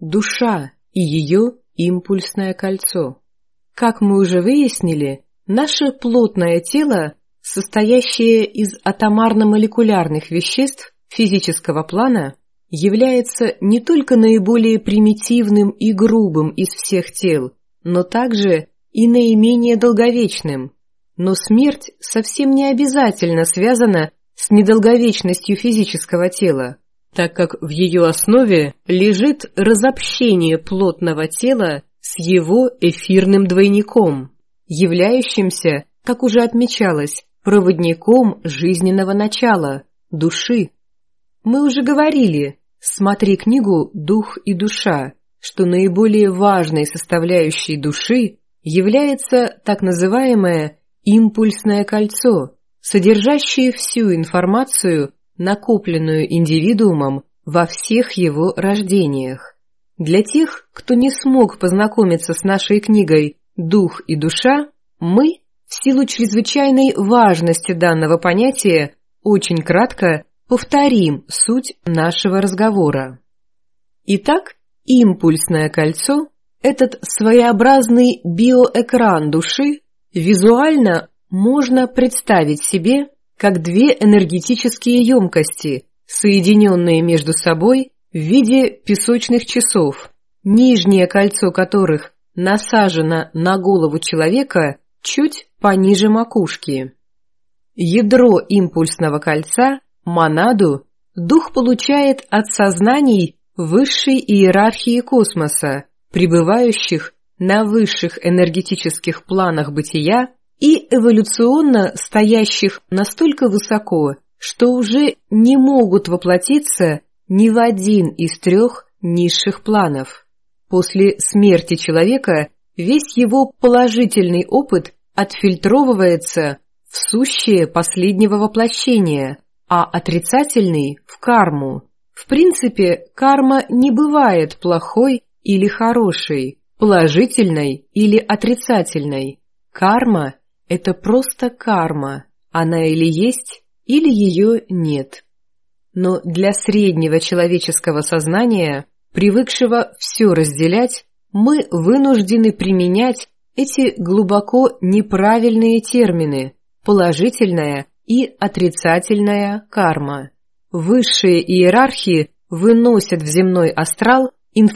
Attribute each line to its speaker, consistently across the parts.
Speaker 1: душа и ее импульсное кольцо. Как мы уже выяснили, наше плотное тело, состоящее из атомарно-молекулярных веществ физического плана, является не только наиболее примитивным и грубым из всех тел, но также и наименее долговечным. Но смерть совсем не обязательно связана с недолговечностью физического тела, так как в ее основе лежит разобщение плотного тела с его эфирным двойником, являющимся, как уже отмечалось, проводником жизненного начала, души. Мы уже говорили, смотри книгу «Дух и душа», что наиболее важной составляющей души является так называемое импульсное кольцо, содержащее всю информацию, накопленную индивидуумом во всех его рождениях. Для тех, кто не смог познакомиться с нашей книгой «Дух и душа», мы, в силу чрезвычайной важности данного понятия, очень кратко повторим суть нашего разговора. Итак, импульсное кольцо, этот своеобразный биоэкран души, визуально можно представить себе как две энергетические емкости, соединенные между собой в виде песочных часов, нижнее кольцо которых насажено на голову человека чуть пониже макушки. Ядро импульсного кольца, монаду, дух получает от сознаний высшей иерархии космоса, пребывающих на высших энергетических планах бытия и эволюционно стоящих настолько высоко, что уже не могут воплотиться ни в один из трех низших планов. После смерти человека весь его положительный опыт отфильтровывается в сущее последнего воплощения, а отрицательный – в карму. В принципе, карма не бывает плохой или хорошей, положительной или отрицательной. Карма – это просто карма, она или есть, или ее нет. Но для среднего человеческого сознания, привыкшего все разделять, мы вынуждены применять эти глубоко неправильные термины «положительная» и «отрицательная карма». Высшие иерархии выносят в земной астрал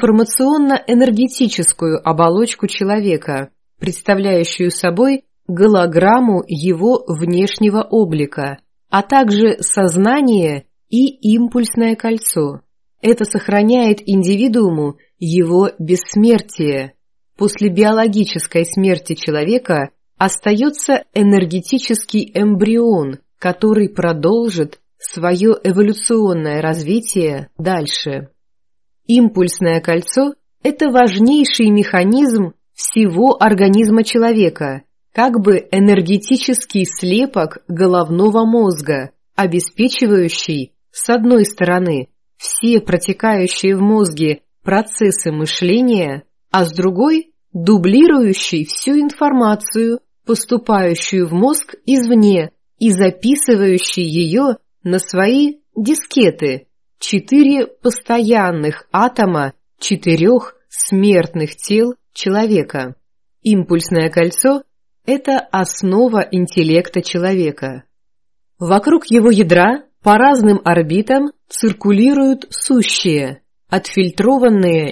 Speaker 1: информационно-энергетическую оболочку человека, представляющую собой голограмму его внешнего облика, а также сознание и импульсное кольцо. Это сохраняет индивидууму его бессмертие. После биологической смерти человека остается энергетический эмбрион, который продолжит свое эволюционное развитие дальше. Импульсное кольцо – это важнейший механизм всего организма человека, как бы энергетический слепок головного мозга, обеспечивающий, с одной стороны, все протекающие в мозге процессы мышления, а с другой – дублирующий всю информацию, поступающую в мозг извне и записывающий ее на свои дискеты, 4 постоянных атома 4 смертных тел человека. Импульсное кольцо – это основа интеллекта человека. Вокруг его ядра по разным орбитам циркулируют сущие, отфильтрованные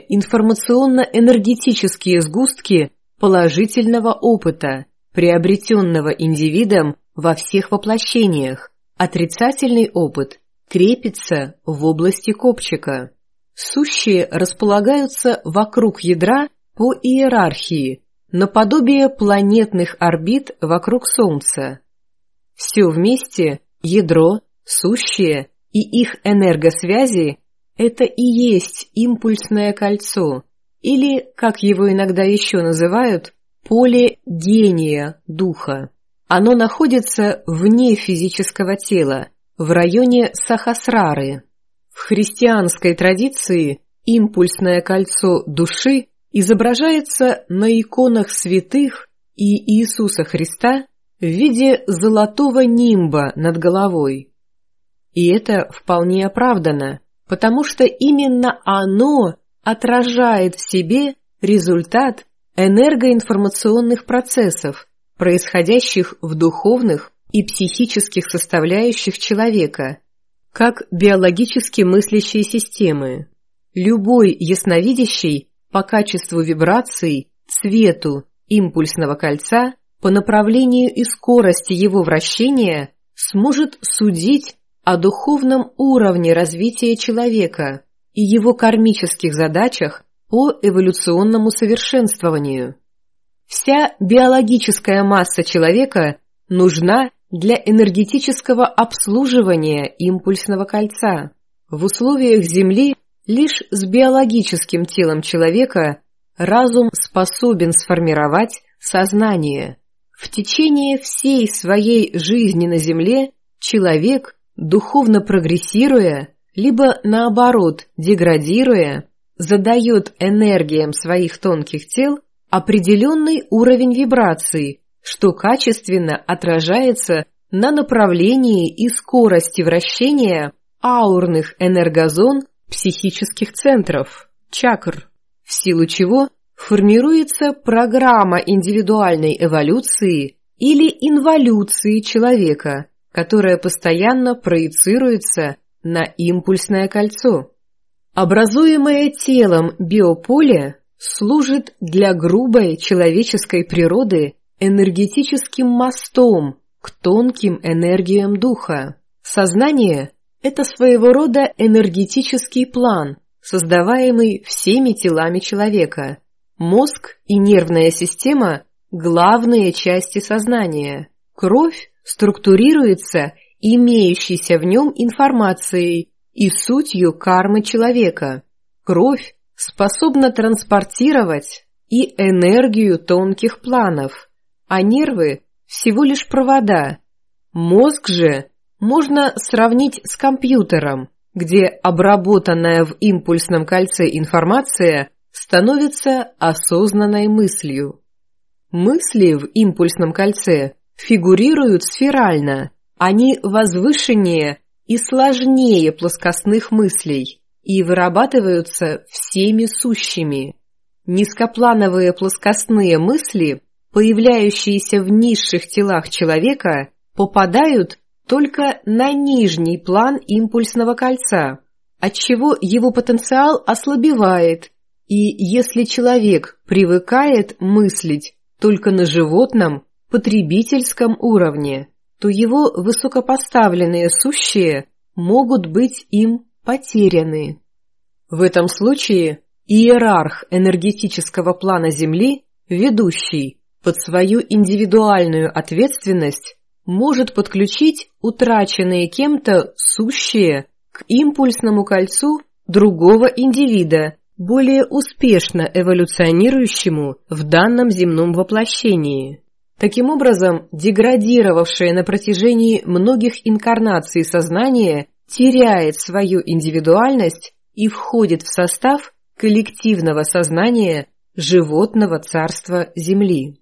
Speaker 1: информационно-энергетические сгустки положительного опыта, приобретенного индивидом во всех воплощениях. Отрицательный опыт крепится в области копчика. Сущие располагаются вокруг ядра по иерархии, наподобие планетных орбит вокруг Солнца. Все вместе – ядро, сущие и их энергосвязи – это и есть импульсное кольцо, или, как его иногда еще называют, поле гения духа. Оно находится вне физического тела, в районе Сахасрары. В христианской традиции импульсное кольцо души изображается на иконах святых и Иисуса Христа в виде золотого нимба над головой. И это вполне оправдано, потому что именно оно отражает в себе результат энергоинформационных процессов, происходящих в духовных и психических составляющих человека, как биологически мыслящие системы. Любой ясновидящий по качеству вибраций, цвету импульсного кольца, по направлению и скорости его вращения сможет судить о духовном уровне развития человека и его кармических задачах по эволюционному совершенствованию. Вся биологическая масса человека нужна для энергетического обслуживания импульсного кольца. В условиях Земли лишь с биологическим телом человека разум способен сформировать сознание. В течение всей своей жизни на Земле человек, духовно прогрессируя, либо наоборот деградируя, задает энергиям своих тонких тел определенный уровень вибраций, что качественно отражается на направлении и скорости вращения аурных энергозон психических центров, чакр, в силу чего формируется программа индивидуальной эволюции или инволюции человека, которая постоянно проецируется на импульсное кольцо. Образуемое телом биополе служит для грубой человеческой природы энергетическим мостом к тонким энергиям духа. Сознание – это своего рода энергетический план, создаваемый всеми телами человека. Мозг и нервная система – главные части сознания. Кровь структурируется имеющейся в нем информацией и сутью кармы человека. Кровь способна транспортировать и энергию тонких планов, а нервы – всего лишь провода. Мозг же можно сравнить с компьютером, где обработанная в импульсном кольце информация становится осознанной мыслью. Мысли в импульсном кольце фигурируют сферально, они возвышеннее и сложнее плоскостных мыслей и вырабатываются всеми сущими. Низкоплановые плоскостные мысли, появляющиеся в низших телах человека, попадают только на нижний план импульсного кольца, отчего его потенциал ослабевает, и если человек привыкает мыслить только на животном, потребительском уровне, то его высокопоставленные сущие могут быть им потеряны. В этом случае иерарх энергетического плана Земли, ведущий под свою индивидуальную ответственность, может подключить утраченные кем-то сущие к импульсному кольцу другого индивида, более успешно эволюционирующему в данном земном воплощении. Таким образом, деградировавшее на протяжении многих инкарнаций сознание теряет свою индивидуальность и входит в состав коллективного сознания животного царства Земли.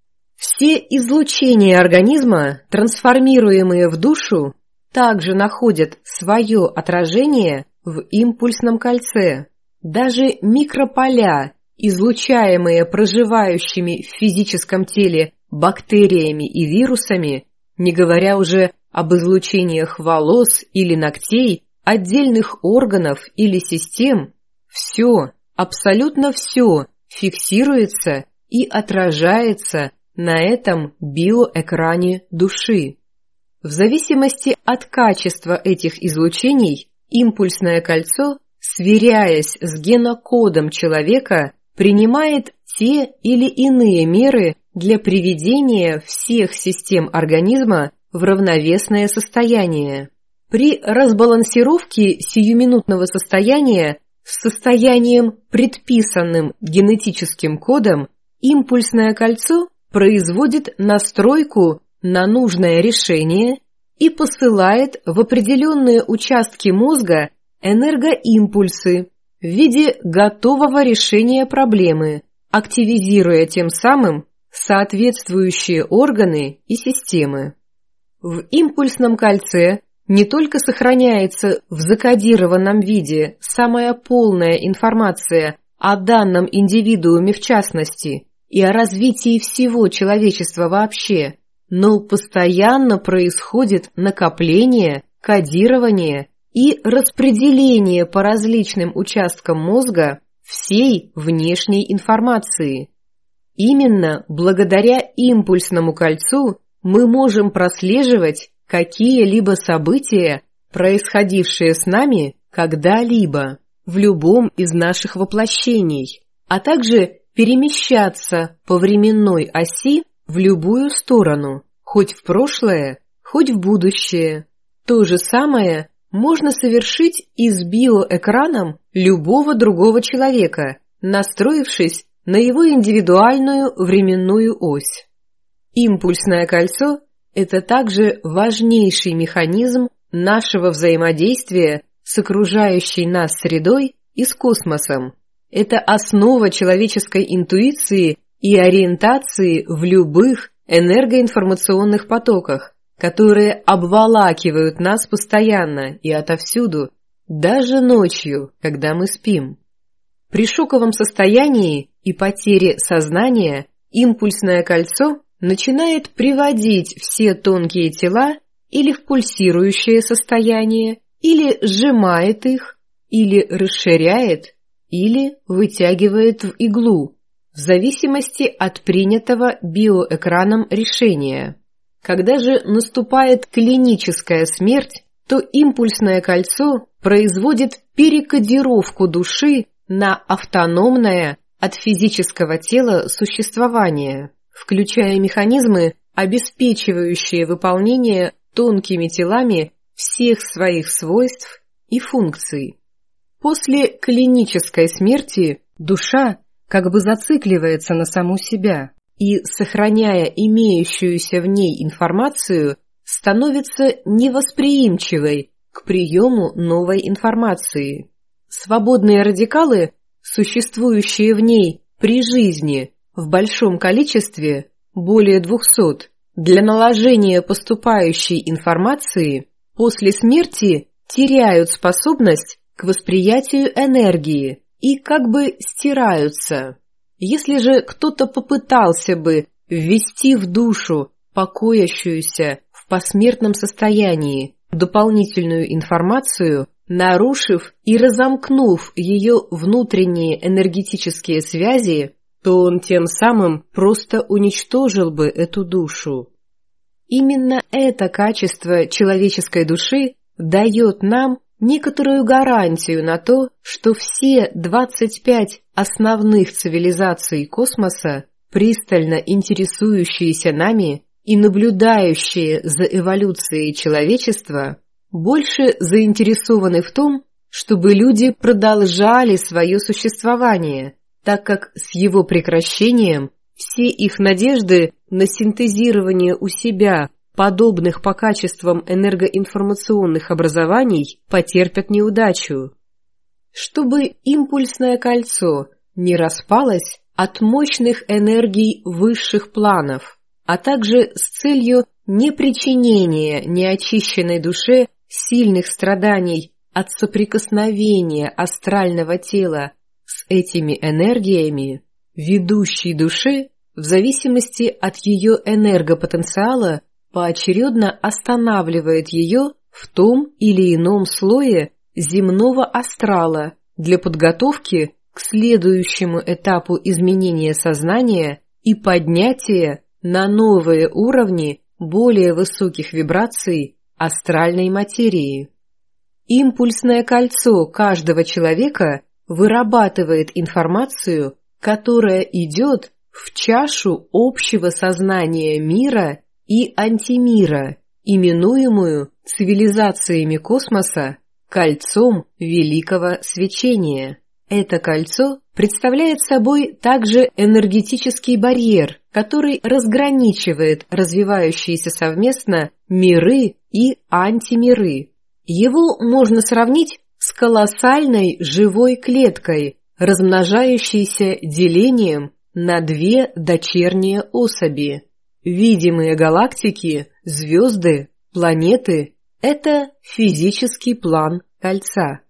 Speaker 1: Все излучения организма, трансформируемые в душу, также находят свое отражение в импульсном кольце. Даже микрополя, излучаемые проживающими в физическом теле бактериями и вирусами, не говоря уже об излучениях волос или ногтей, отдельных органов или систем, все, абсолютно все фиксируется и отражается на этом биоэкране души. В зависимости от качества этих излучений, импульсное кольцо, сверяясь с генокодом человека, принимает те или иные меры для приведения всех систем организма в равновесное состояние. При разбалансировке сиюминутного состояния с состоянием, предписанным генетическим кодом, импульсное кольцо производит настройку на нужное решение и посылает в определенные участки мозга энергоимпульсы в виде готового решения проблемы, активизируя тем самым соответствующие органы и системы. В импульсном кольце не только сохраняется в закодированном виде самая полная информация о данном индивидууме в частности и о развитии всего человечества вообще, но постоянно происходит накопление, кодирование и распределение по различным участкам мозга всей внешней информации. Именно благодаря импульсному кольцу мы можем прослеживать какие-либо события, происходившие с нами когда-либо, в любом из наших воплощений, а также перемещаться по временной оси в любую сторону, хоть в прошлое, хоть в будущее. То же самое можно совершить и с биоэкраном любого другого человека, настроившись на его индивидуальную временную ось. Импульсное кольцо – это также важнейший механизм нашего взаимодействия с окружающей нас средой и с космосом. Это основа человеческой интуиции и ориентации в любых энергоинформационных потоках, которые обволакивают нас постоянно и отовсюду, даже ночью, когда мы спим. При шоковом состоянии и потере сознания импульсное кольцо начинает приводить все тонкие тела или в пульсирующее состояние, или сжимает их, или расширяет, или вытягивает в иглу, в зависимости от принятого биоэкраном решения. Когда же наступает клиническая смерть, то импульсное кольцо производит перекодировку души на автономное от физического тела существование, включая механизмы, обеспечивающие выполнение тонкими телами всех своих свойств и функций. После клинической смерти душа как бы зацикливается на саму себя и, сохраняя имеющуюся в ней информацию, становится невосприимчивой к приему новой информации. Свободные радикалы, существующие в ней при жизни в большом количестве, более 200, для наложения поступающей информации, после смерти теряют способность к восприятию энергии и как бы стираются. Если же кто-то попытался бы ввести в душу, покоящуюся в посмертном состоянии, дополнительную информацию, нарушив и разомкнув ее внутренние энергетические связи, то он тем самым просто уничтожил бы эту душу. Именно это качество человеческой души дает нам некоторую гарантию на то, что все 25 основных цивилизаций космоса, пристально интересующиеся нами и наблюдающие за эволюцией человечества, больше заинтересованы в том, чтобы люди продолжали свое существование, так как с его прекращением все их надежды на синтезирование у себя подобных по качествам энергоинформационных образований потерпят неудачу. Чтобы импульсное кольцо не распалось от мощных энергий высших планов, а также с целью непричинения неочищенной душе сильных страданий от соприкосновения астрального тела с этими энергиями, ведущей души, в зависимости от ее энергопотенциала, поочередно останавливает ее в том или ином слое земного астрала для подготовки к следующему этапу изменения сознания и поднятия на новые уровни более высоких вибраций астральной материи. Импульсное кольцо каждого человека вырабатывает информацию, которая идет в чашу общего сознания мира и антимира, именуемую цивилизациями космоса кольцом великого свечения. Это кольцо представляет собой также энергетический барьер, который разграничивает развивающиеся совместно миры и антимиры. Его можно сравнить с колоссальной живой клеткой, размножающейся делением на две дочерние особи. Видимые галактики, звезды, планеты Это физический план кольца.